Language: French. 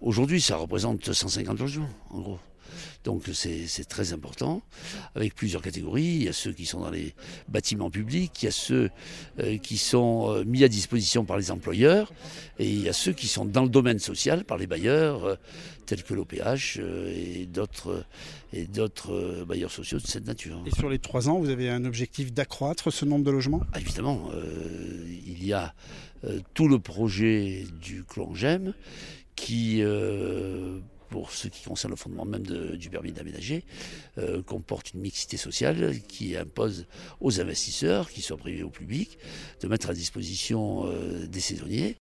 Aujourd'hui, ça représente 150 logements, en gros. Donc c'est très important, avec plusieurs catégories. Il y a ceux qui sont dans les bâtiments publics, il y a ceux qui sont mis à disposition par les employeurs, et il y a ceux qui sont dans le domaine social par les bailleurs, tels que l'OPH et d'autres bailleurs sociaux de cette nature. Et sur les 3 ans, vous avez un objectif d'accroître ce nombre de logements ? Ah, évidemment, il y a tout le projet du Clongem qui... pour ce qui concerne le fondement même du permis d'aménager, comporte une mixité sociale qui impose aux investisseurs, qu'ils soient privés ou publics, de mettre à disposition des saisonniers